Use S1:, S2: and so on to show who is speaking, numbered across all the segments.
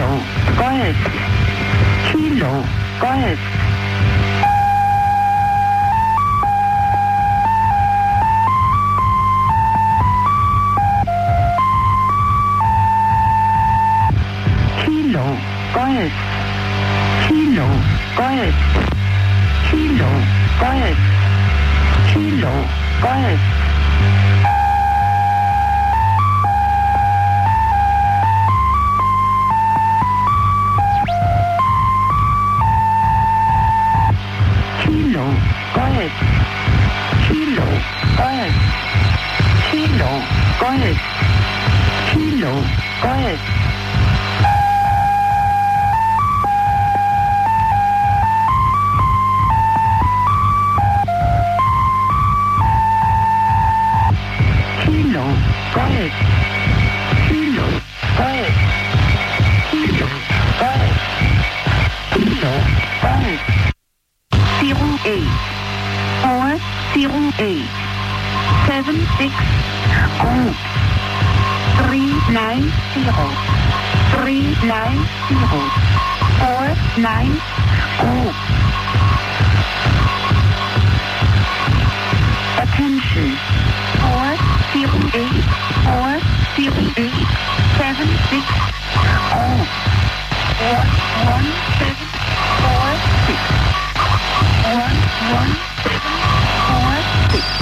S1: Kilo Golf. Kilo Golf. Kilo Golf. Kilo Golf. Kilo Golf. Kilo Golf. Kilo Golf. Kilo Golf. Kilo Golf. Kilo Golf. Kilo Golf. Kilo Golf. Kilo Golf. Kilo Golf. 08 408 76 Group 390 390 49 Group. Attention 408 408 76 Group 11746 11746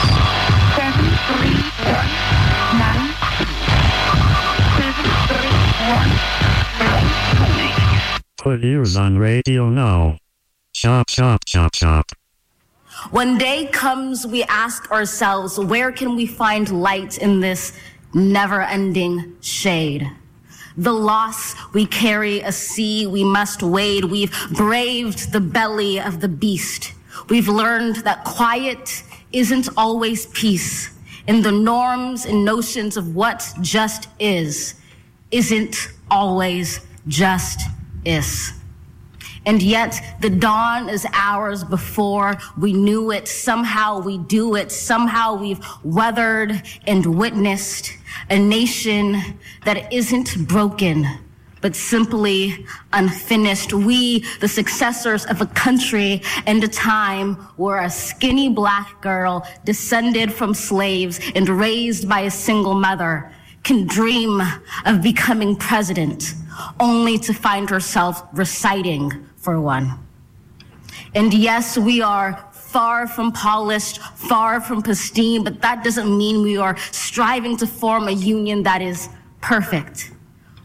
S1: 73192
S2: Put ears on radio now. Chop, chop, chop, chop.
S3: When day comes, we ask ourselves, where can we find light in this never-ending shade? The loss we carry, a sea we must wade. We've braved the belly of the beast. We've learned that quiet isn't always peace. And the norms and notions of what just isn't always just is. And yet the dawn is ours before we knew it. Somehow we do it. Somehow we've weathered and witnessed a nation that isn't broken, but simply unfinished. We, the successors of a country and a time where a skinny black girl descended from slaves and raised by a single mother can dream of becoming president, only to find herself reciting for one. And yes, we are far from polished, far from pristine, but that doesn't mean we are striving to form a union that is perfect.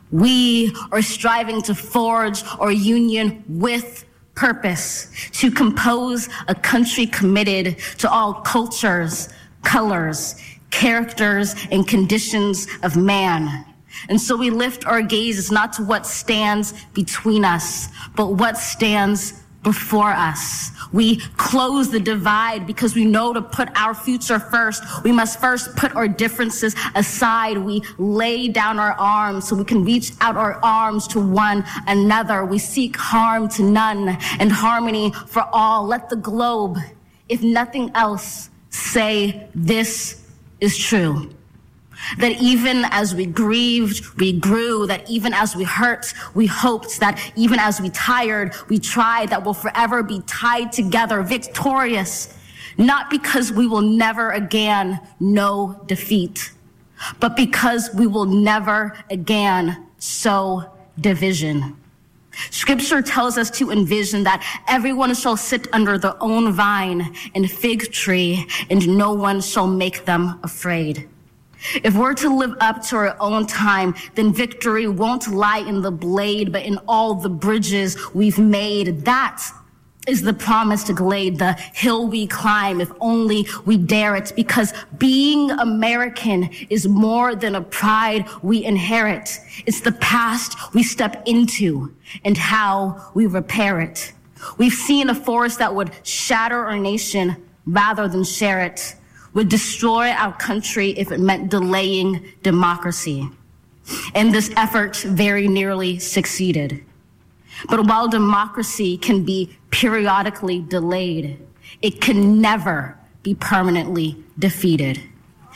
S3: We are striving to forge our union with purpose, to compose a country committed to all cultures, colors, characters, and conditions of man. And so we lift our gazes not to what stands between us, but what stands before us. We close the divide because we know to put our future first, we must first put our differences aside. We lay down our arms so we can reach out our arms to one another. We seek harm to none and harmony for all. Let the globe, if nothing else, say this is true. That even as we grieved, we grew. That even as we hurt, we hoped. That even as we tired, we tried. That we'll forever be tied together, victorious. Not because we will never again know defeat, but because we will never again sow division. Scripture tells us to envision that everyone shall sit under their own vine and fig tree, and no one shall make them afraid. If we're to live up to our own time, then victory won't lie in the blade, but in all the bridges we've made. That is the promised glade, the hill we climb, if only we dare it, because being American is more than a pride we inherit. It's the past we step into and how we repair it. We've seen a force that would shatter our nation rather than share it, would destroy our country if it meant delaying democracy. And this effort very nearly succeeded. But while democracy can be periodically delayed, it can never be permanently defeated.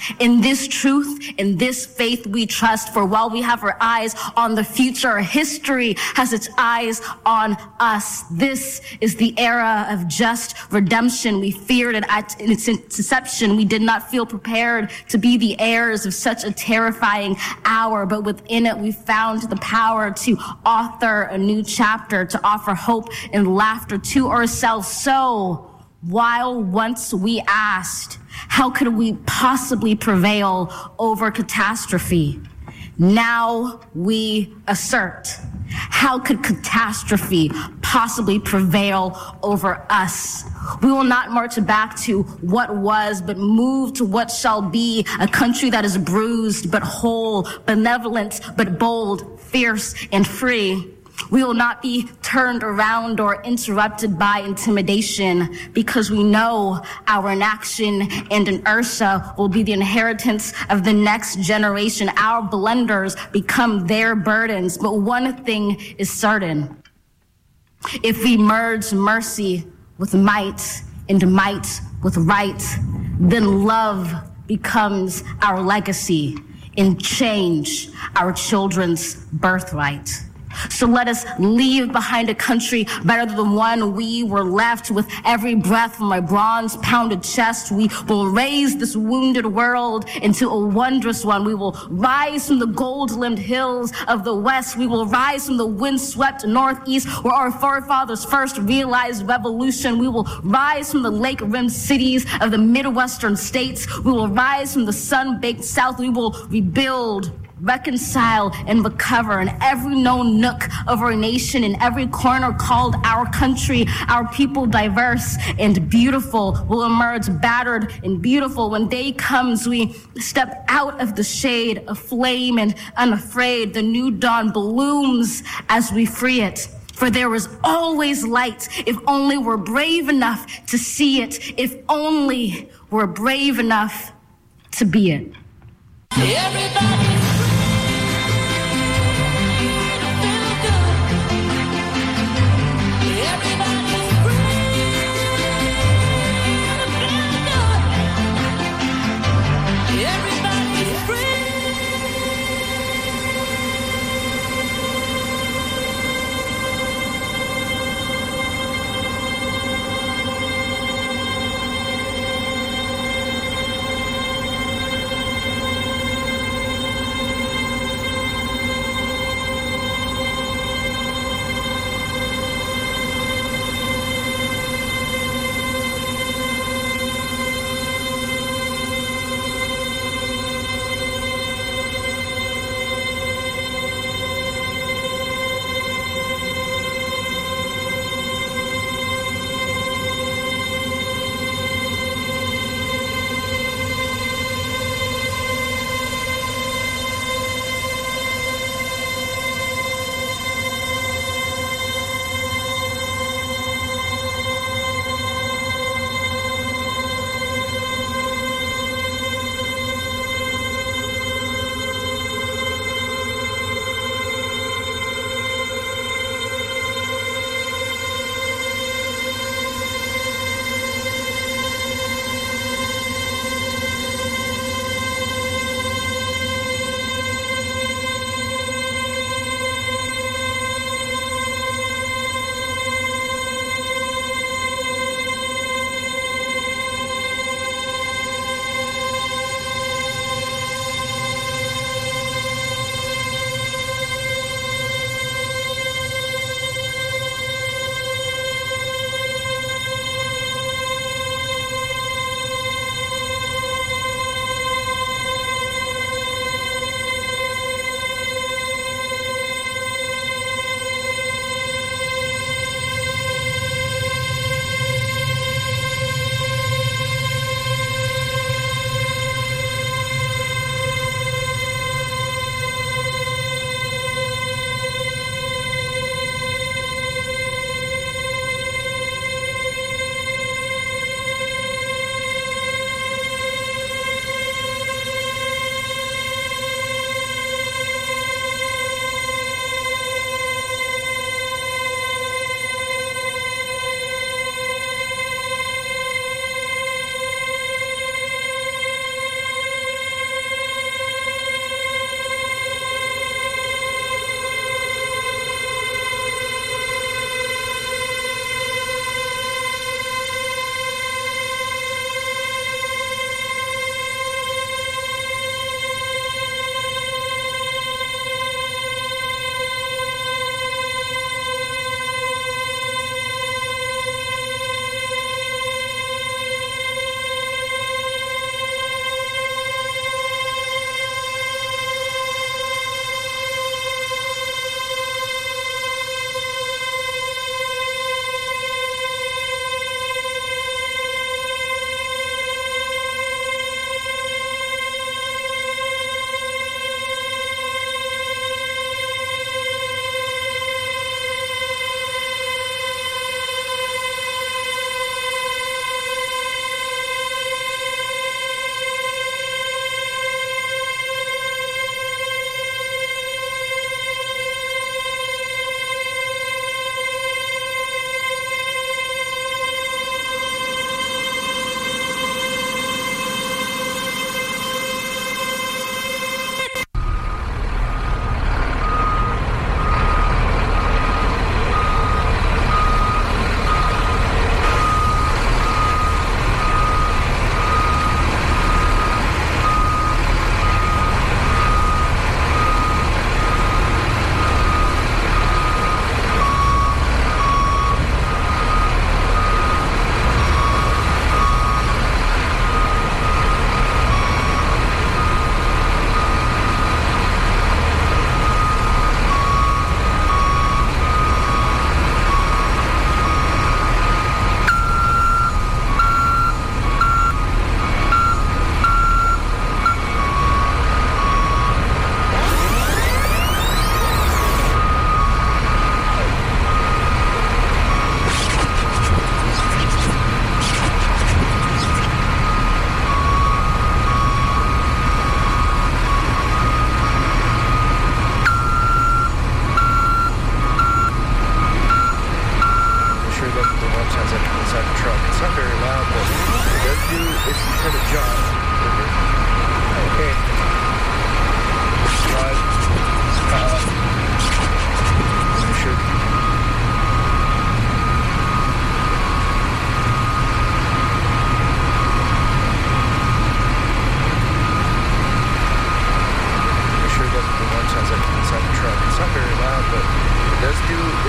S3: In this truth, in this faith we trust, for while we have our eyes on the future, history has its eyes on us. This is the era of just redemption. We feared it at its inception. We did not feel prepared to be the heirs of such a terrifying hour, but within it we found the power to author a new chapter, to offer hope and laughter to ourselves. So, while once we asked, how could we possibly prevail over catastrophe? Now we assert, how could catastrophe possibly prevail over us? We will not march back to what was, but move to what shall be, a country that is bruised but whole, benevolent but bold, fierce and free. We will not be turned around or interrupted by intimidation, because we know our inaction and inertia will be the inheritance of the next generation. Our blunders become their burdens. But one thing is certain. If we merge mercy with might and might with right, then love becomes our legacy and change our children's birthright. So let us leave behind a country better than the one we were left. With every breath from my bronze-pounded chest, we will raise this wounded world into a wondrous one. We will rise from the gold-limbed hills of the West. We will rise from the wind-swept Northeast, where our forefathers first realized revolution. We will rise from the lake-rimmed cities of the Midwestern states. We will rise from the sun-baked South. We will rebuild, reconcile, and recover in every known nook of our nation, in every corner called our country. Our people, diverse and beautiful, will emerge battered and beautiful. When day comes, we step out of the shade, aflame and unafraid. The new dawn blooms as we free it. For there is always light, if only we're brave enough to see it, if only we're brave enough to be it.
S4: Everybody.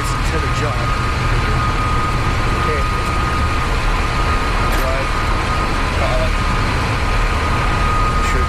S5: its intended job. Okay. Drive. Sure.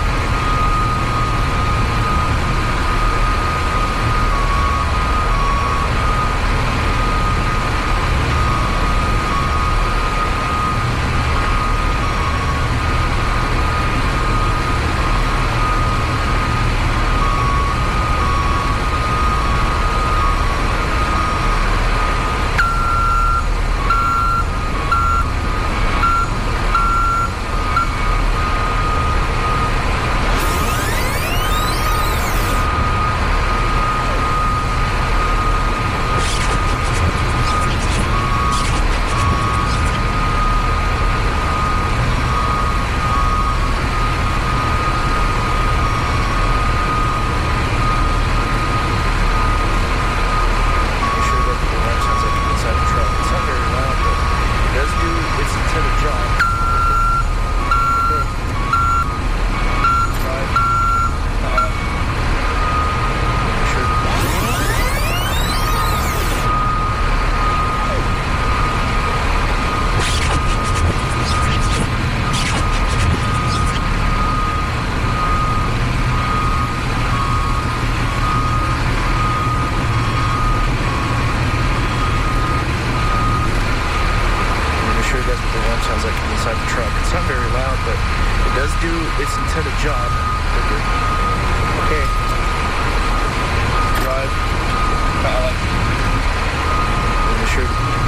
S5: Sounds like it's inside the truck. It's not very loud, but it does do its intended job. Okay. Drive. Sure.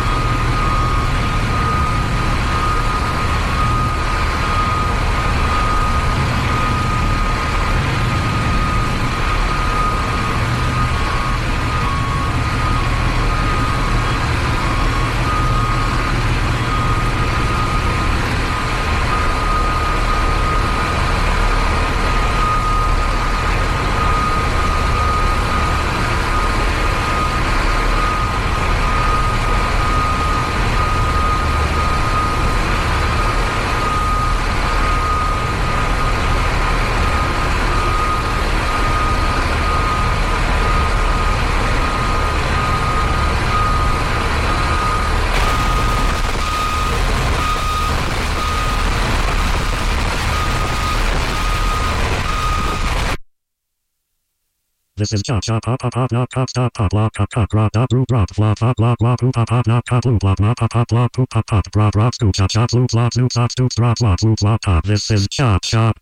S2: This is chop chop pop pop pop knock pop stop pop lock pop cock rock dot root drop flop pop lock wop poop pop pop knock pop loop lock pop pop lock poop pop pop drop rock scoop chop chop loop lock zoop zop stoop drop lock loop lock pop. This is chop chop.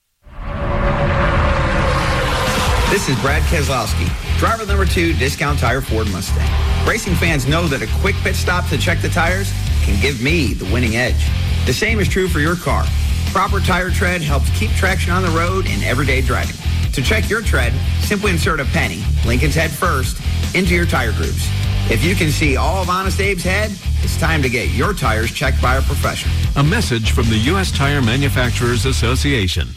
S6: This is Brad Keselowski, driver number 2, Discount Tire Ford Mustang. Racing fans know that a quick pit stop to check the tires can give me the winning edge. The same is true for your car. Proper tire tread helps keep traction on the road in everyday driving. To check your tread, simply insert a penny, Lincoln's head first, into your tire grooves. If you can see all of Honest Abe's head, it's time to get your tires checked by a professional.
S7: A message from the U.S. Tire Manufacturers Association.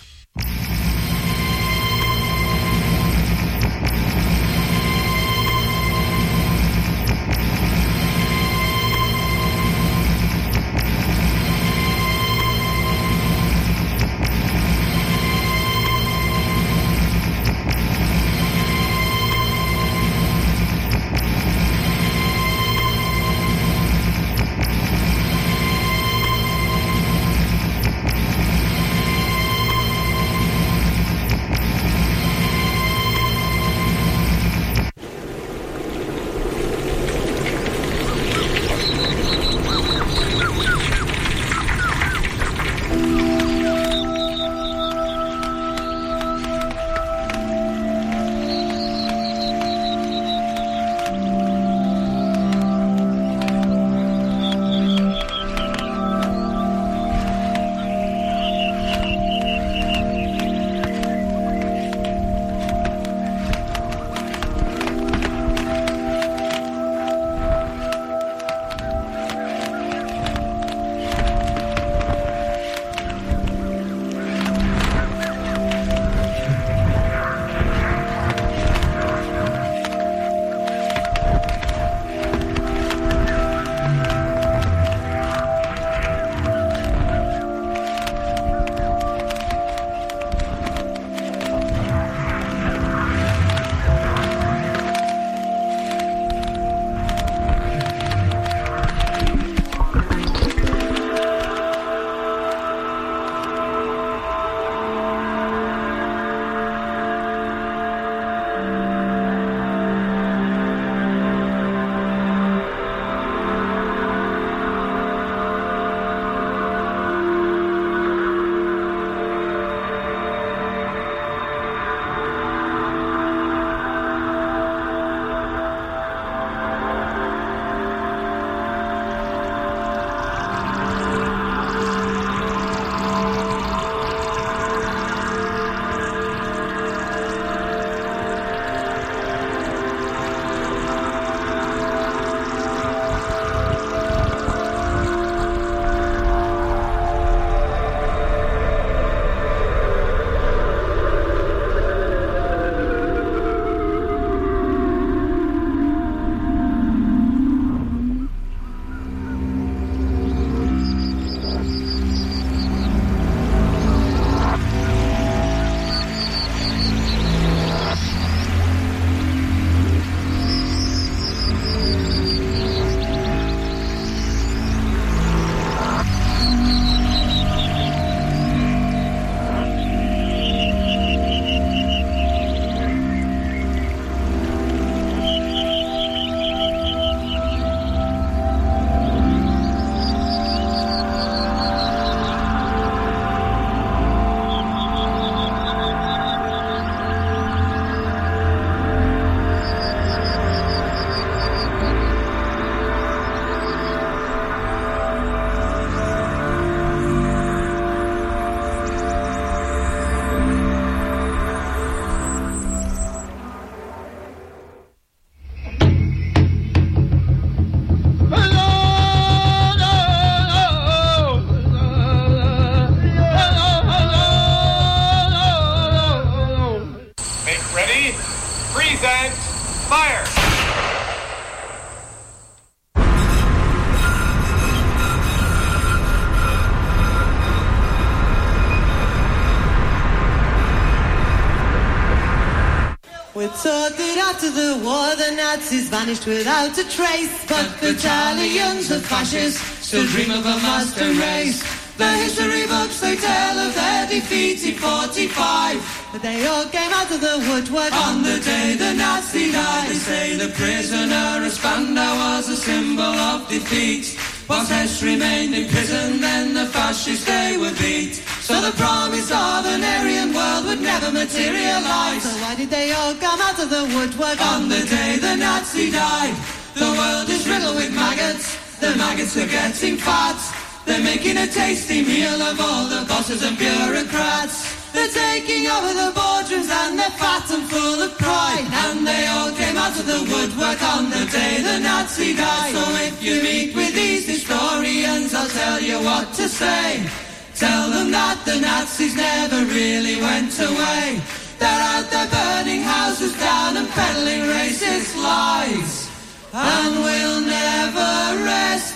S8: thought that after the war the Nazis vanished without a trace. But battalions of fascists still dream of a master race. The history books, they tell of their defeat in 45. But they all came out of the woodwork on the day the Nazi died. They say the prisoner of Spandau was a symbol of defeat. Once Hess remained in prison, then the fascists they were beat. So the promise of an Aryan world would never materialize. So why did they all come out of the woodwork on the day the Nazi died? The world is riddled with maggots. The maggots are getting fat. They're making a tasty meal of all the bosses and bureaucrats. They're taking over the boardrooms and they're fat and full of pride. And they all came out of the woodwork on the day the Nazi died. So if you meet with these historians, I'll tell you what to say. Tell them that the Nazis never really went away. They're out there burning houses down and peddling racist lies. And we'll never rest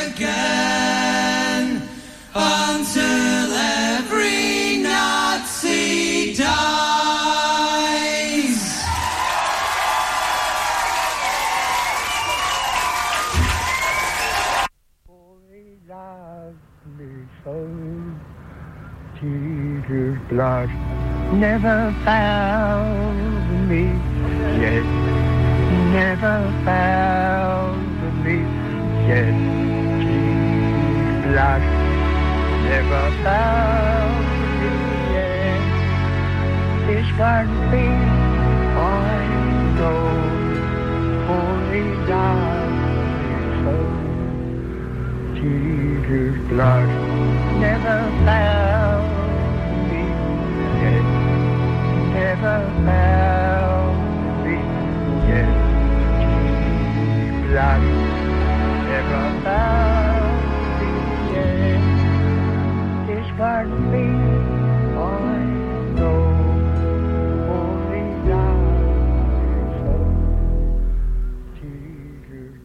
S8: again until every Nazi dies.
S9: For he loved me so, Jesus' blood never found me yet. Never found me yet. Jesus' blood never found me yet. This can't be, I know, for he loved me so. Jesus' blood never found me yet. Never found me yet. Blood never found me yet. This can't be, I know, only love so Jesus.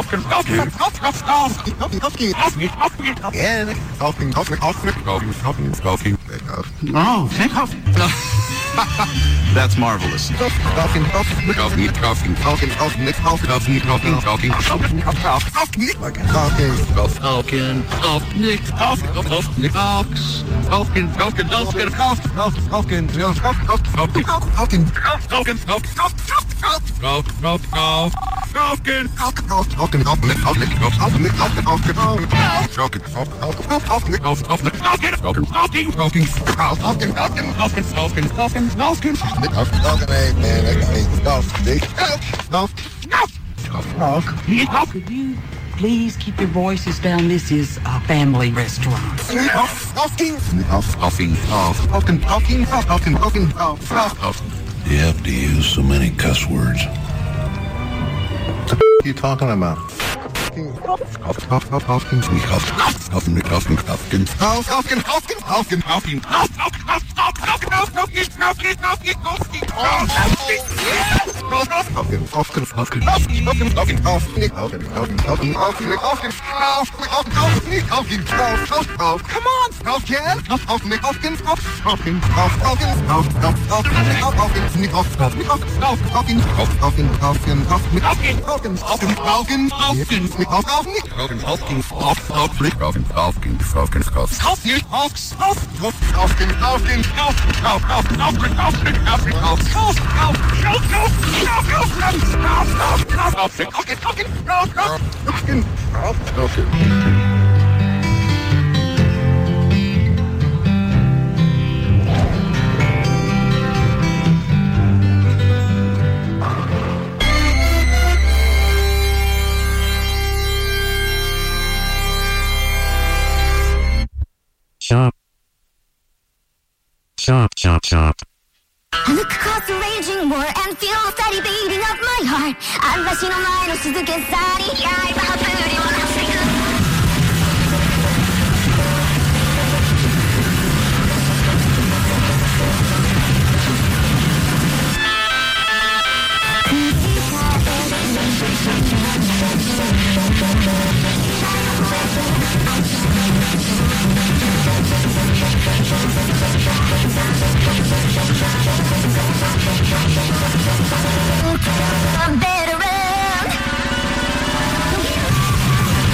S10: Oh, take off. That's marvelous.
S11: Could you please keep your voices down? This is a family restaurant.
S10: You have to use so many cuss words. What the f*** are you talking about?
S2: Chop. Chop, chop, chop.
S12: I look across the raging war and feel the steady beating of my heart. I'm rushing online, it's just a good study. Yeah, I'm a booty when I say good. I'm better around.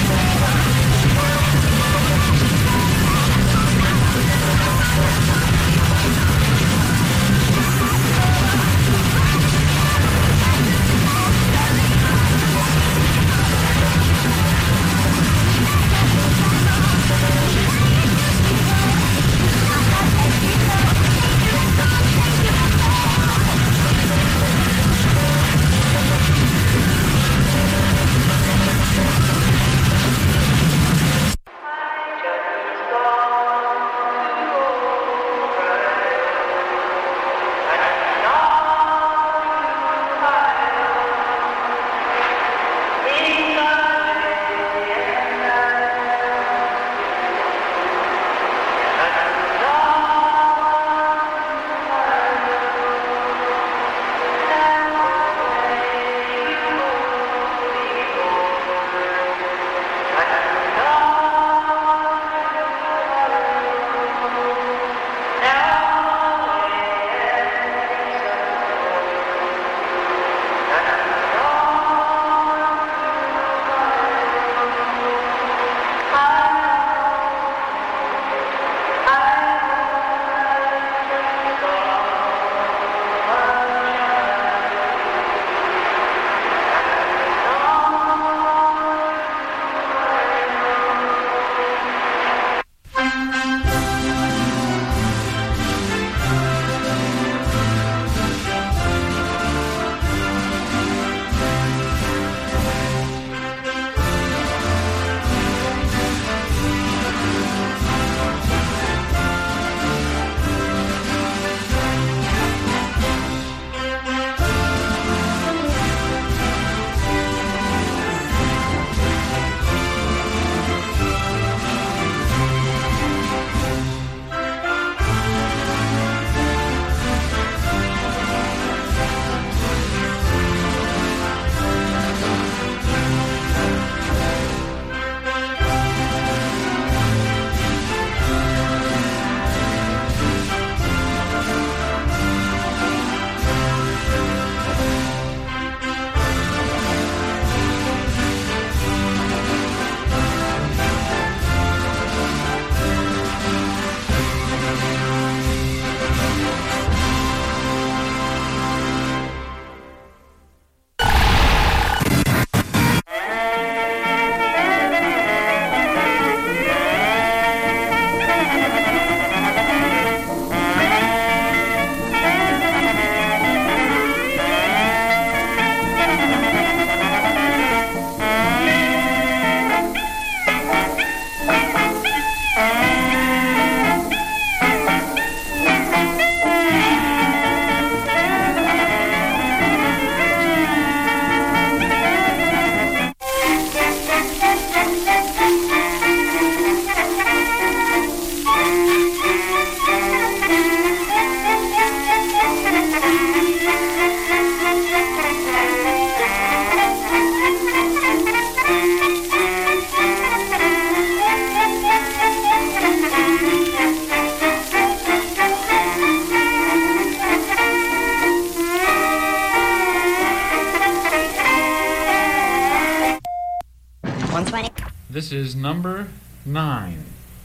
S13: This is number 9.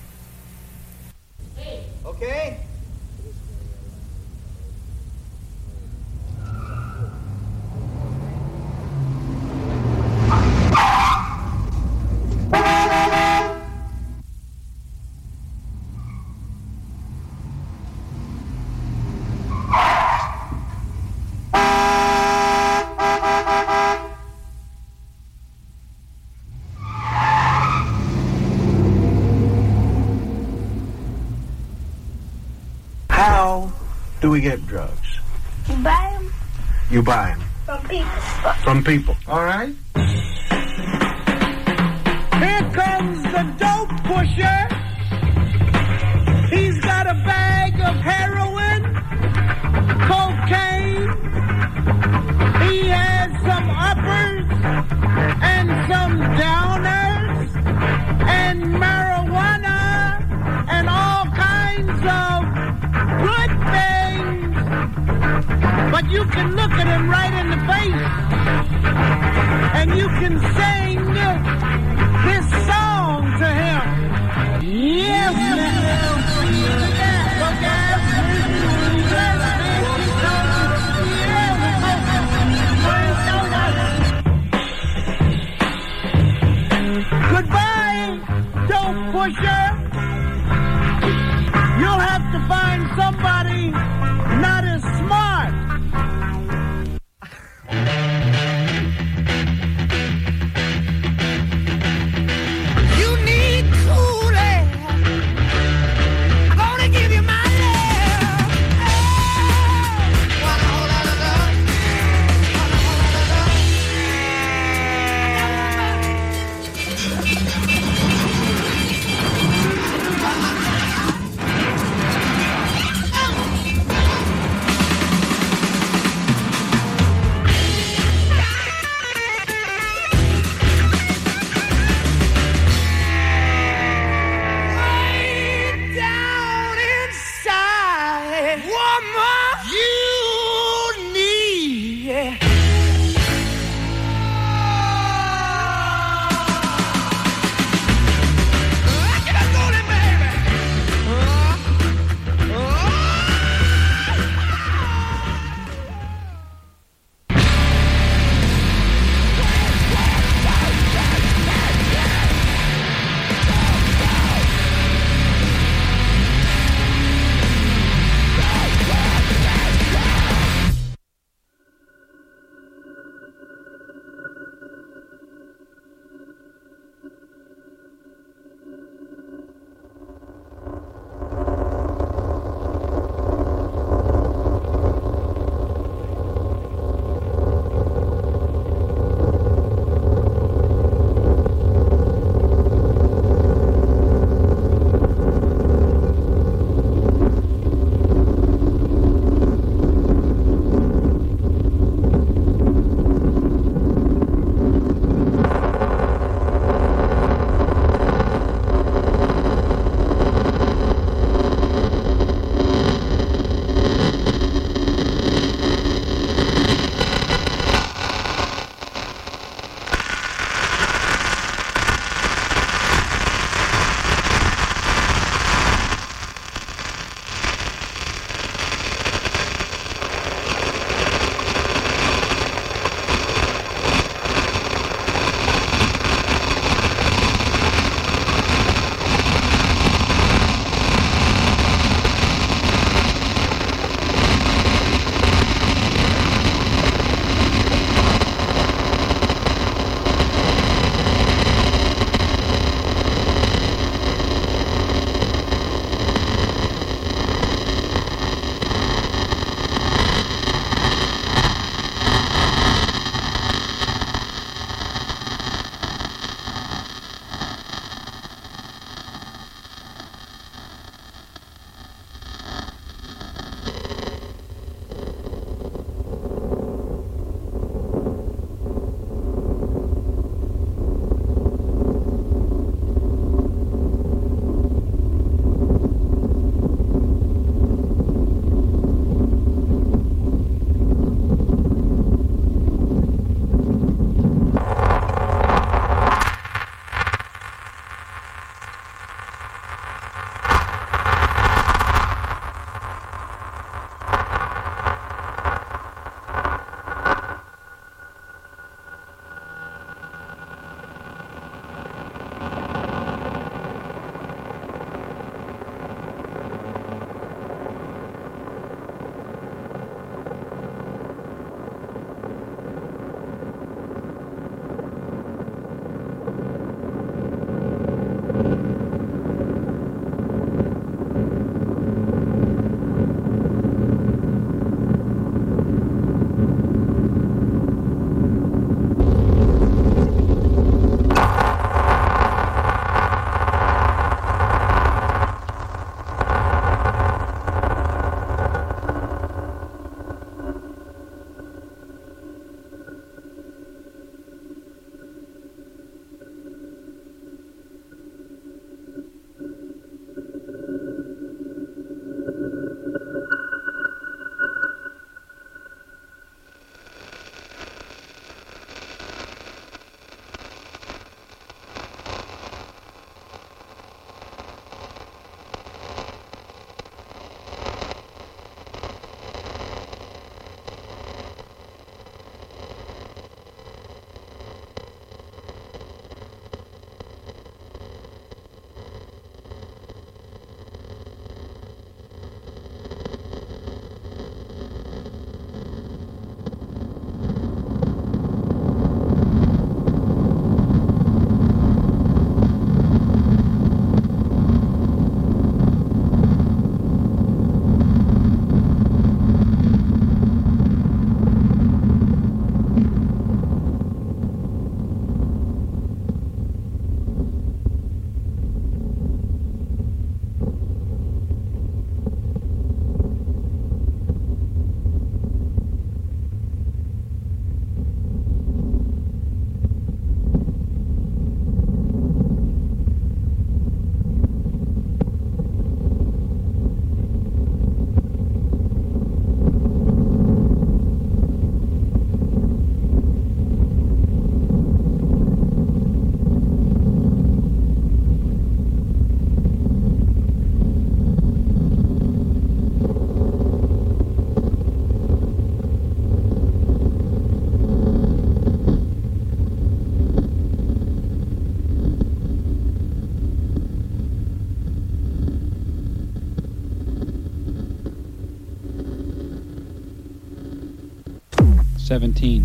S5: Okay. How do we get drugs?
S14: You buy them
S5: You buy them
S14: from people.
S5: from people. All right.
S15: Here comes the dope pusher. He's got a bag of heroin, cocaine. He has some uppers and some downers and marijuana and all kinds of good things. But you can look at him right in the face and you can sing this song to him. Yes, goodbye, dope pusher. You'll have to find somebody not as smart.
S13: 17.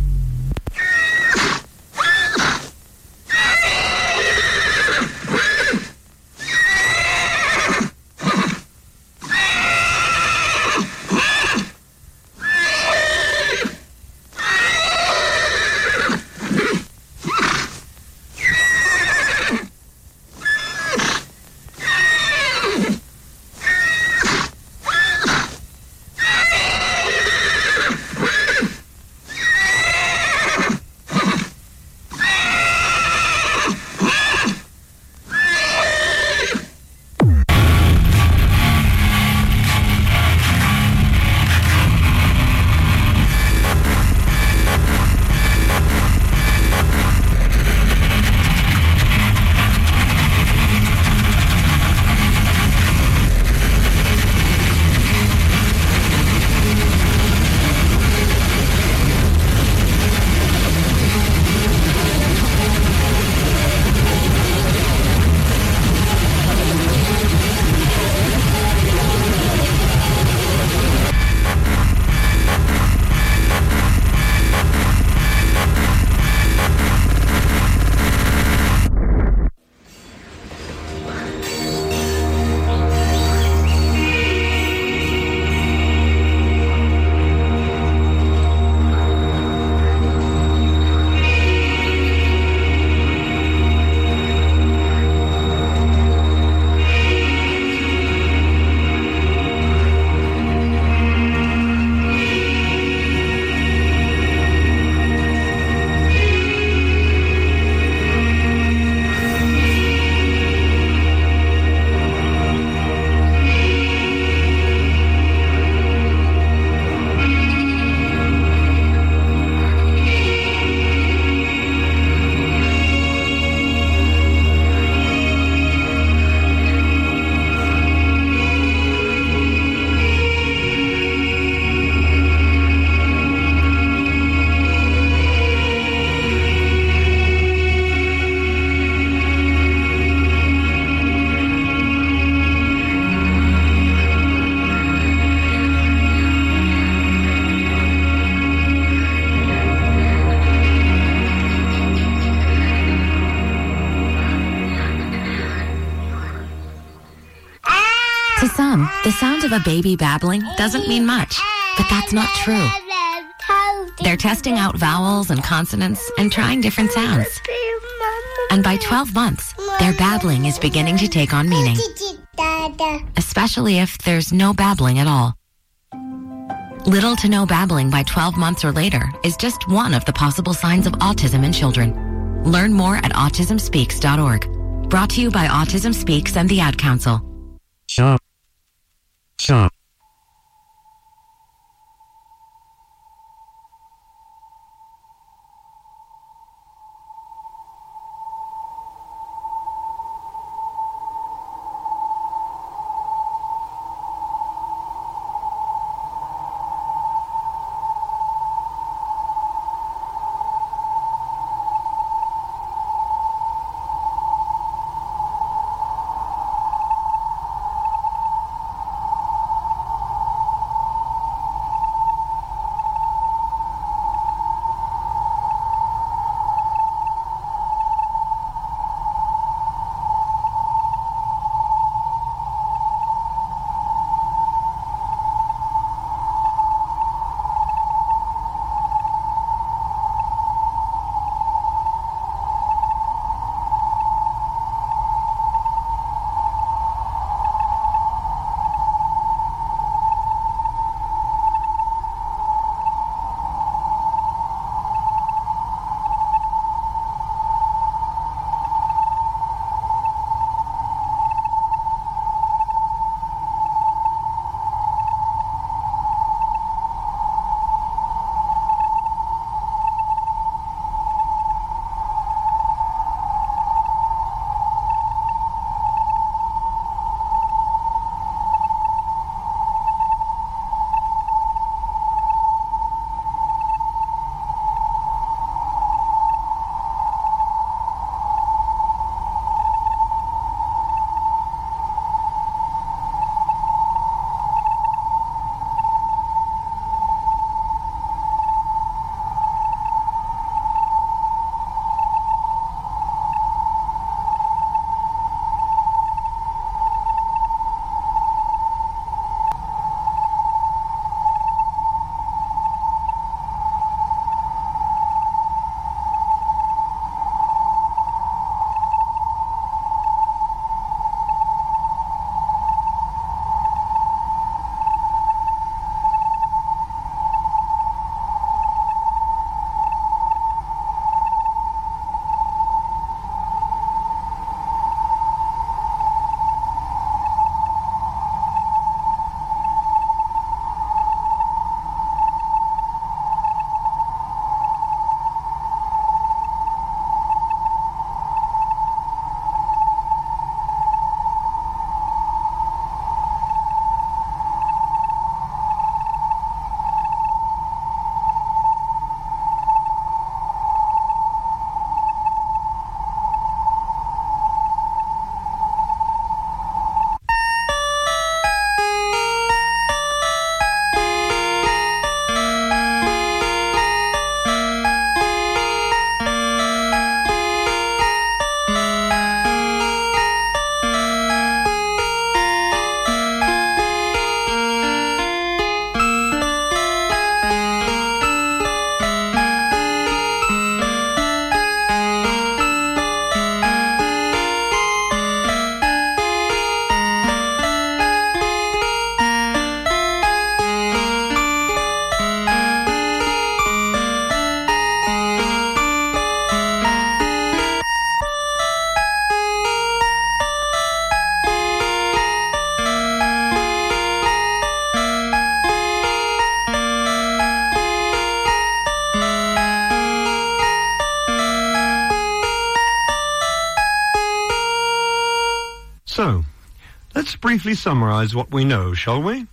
S14: To some, the sound of a baby babbling doesn't mean much, but that's not true. They're testing out vowels and consonants and trying different sounds. And by 12 months, their babbling is beginning to take on meaning, especially if there's no babbling at all. Little to no babbling by 12 months or later is just one of the possible signs of autism in children. Learn more at autismspeaks.org. Brought to you by Autism Speaks and the Ad Council.
S2: Shop. Shop.
S16: So, let's briefly summarize what we know, shall we?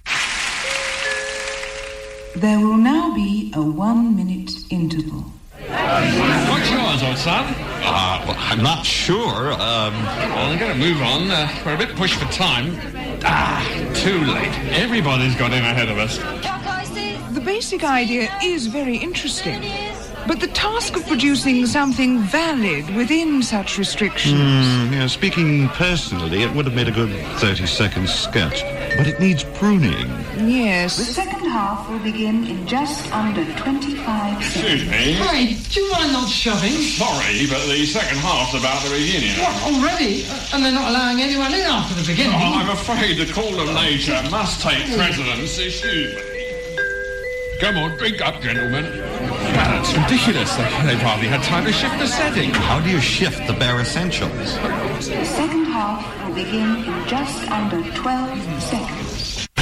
S11: There will now be a 1-minute interval.
S13: What's yours, old son?
S17: Well, I'm not sure.
S13: Well, I'm going to move on. We're a bit pushed for time. Too late. Everybody's got in ahead of us.
S18: The basic idea is very interesting, but the task of producing something valid within such restrictions...
S10: Speaking personally, it would have made a good 30-second sketch, but it needs pruning.
S18: Yes.
S11: The second half will begin in just under 25 seconds.
S13: Excuse me?
S19: Hey, do you mind not shoving?
S13: Sorry, but the second half's about to begin, you know.
S19: What, already? And they're not allowing anyone in after the beginning?
S13: Oh, I'm afraid the call of nature must take precedence. Excuse me. Come on, drink up, gentlemen. That's ridiculous. They've hardly had time to shift the setting.
S17: How do you shift the bare essentials?
S11: The second half will begin in just under 12 seconds.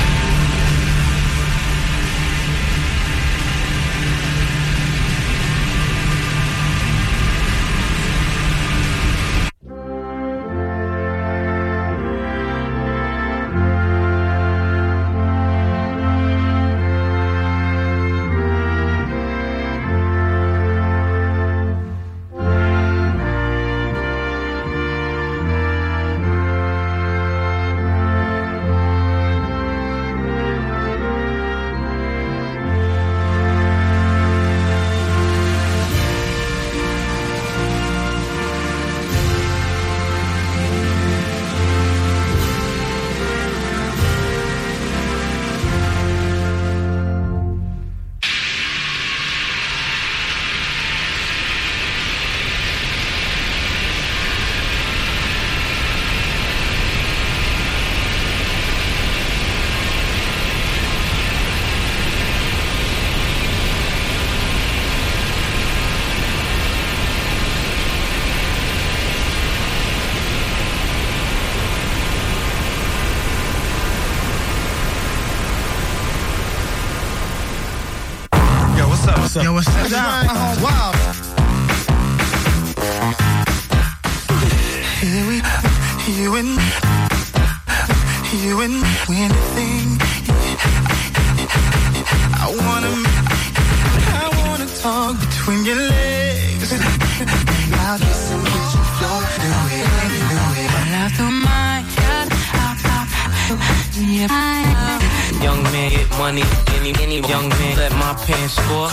S20: Yo, what's up? Wow. You and anything. I wanna talk between your legs. I'll kiss and get you flow. Do it. I love to mind.
S21: Young man get money, any young man let my pants score.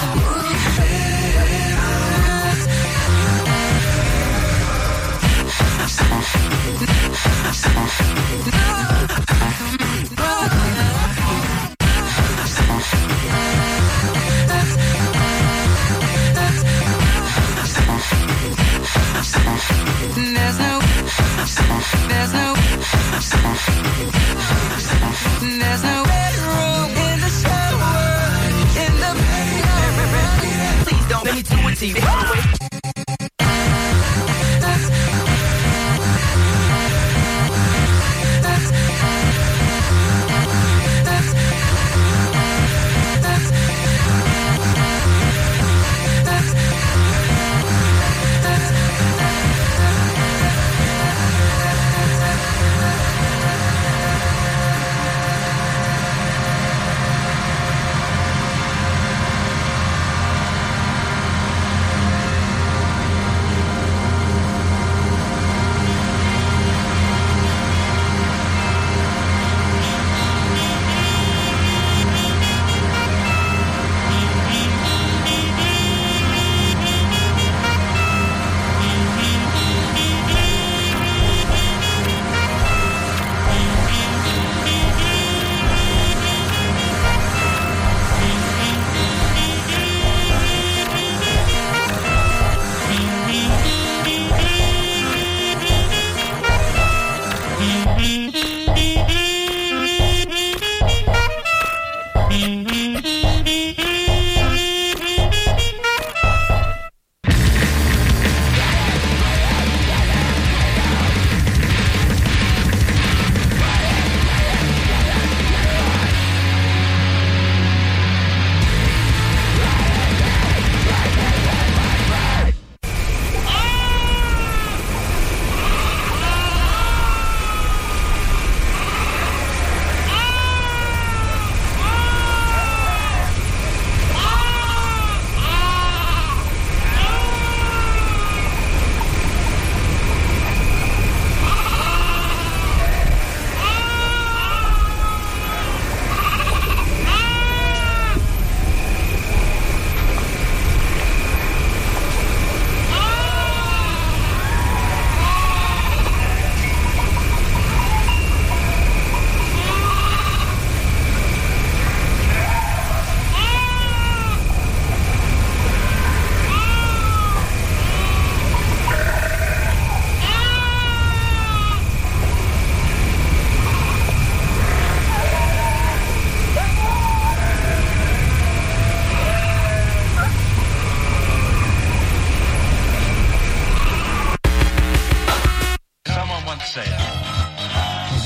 S21: There's no bedroom in the shower, in the bed. Please don't let me do it to you.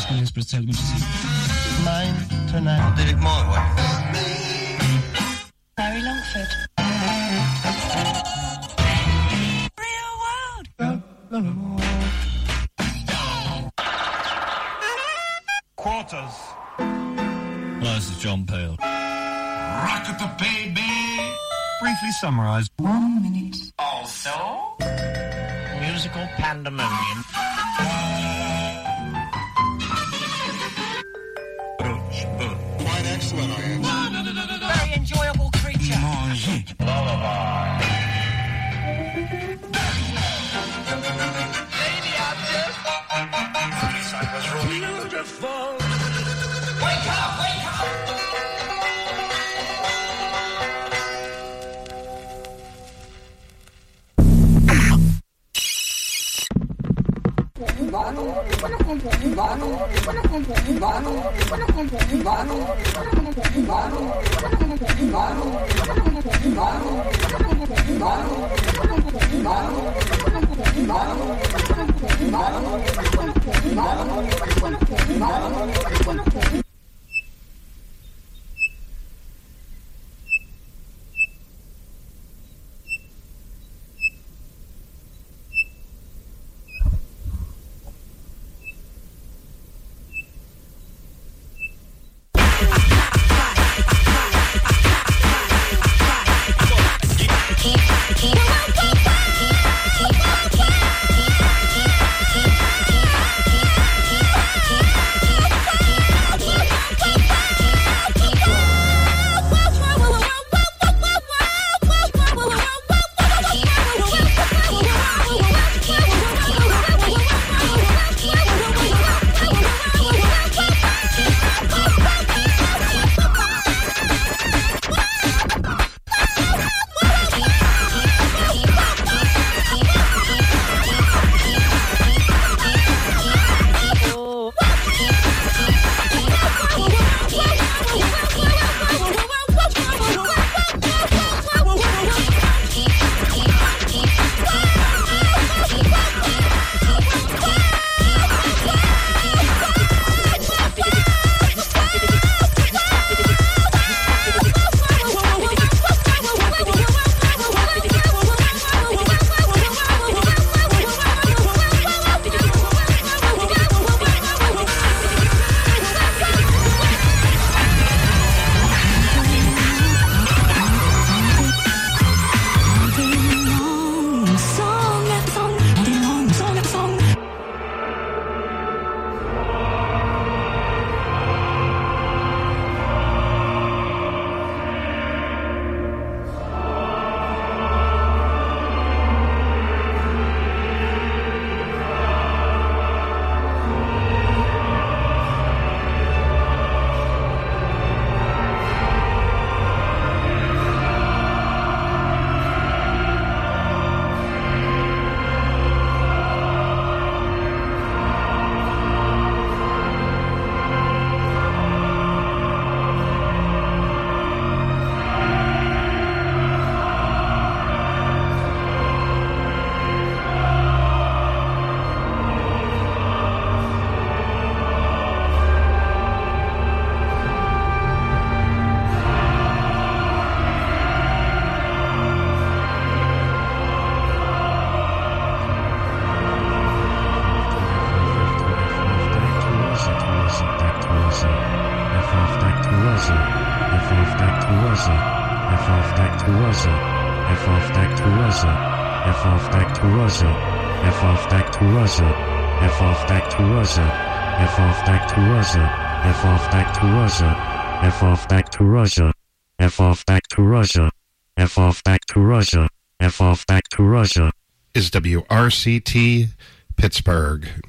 S1: experience, but it's tell you what you see. 9 to 9. I'll do it my way.
S22: Barry Longford. Real world.
S1: Quarters.
S23: Hello, this is John Peel.
S1: Rocket the baby.
S16: Briefly summarised.
S22: 1 minute.
S1: Also, musical pandemonium.
S10: Quite excellent, I am.
S22: Very enjoyable creature.
S1: Lullaby.
S22: Maybe I'm just...
S1: I was really beautiful. Wake up, wake up.
S10: Is WRCT Pittsburgh.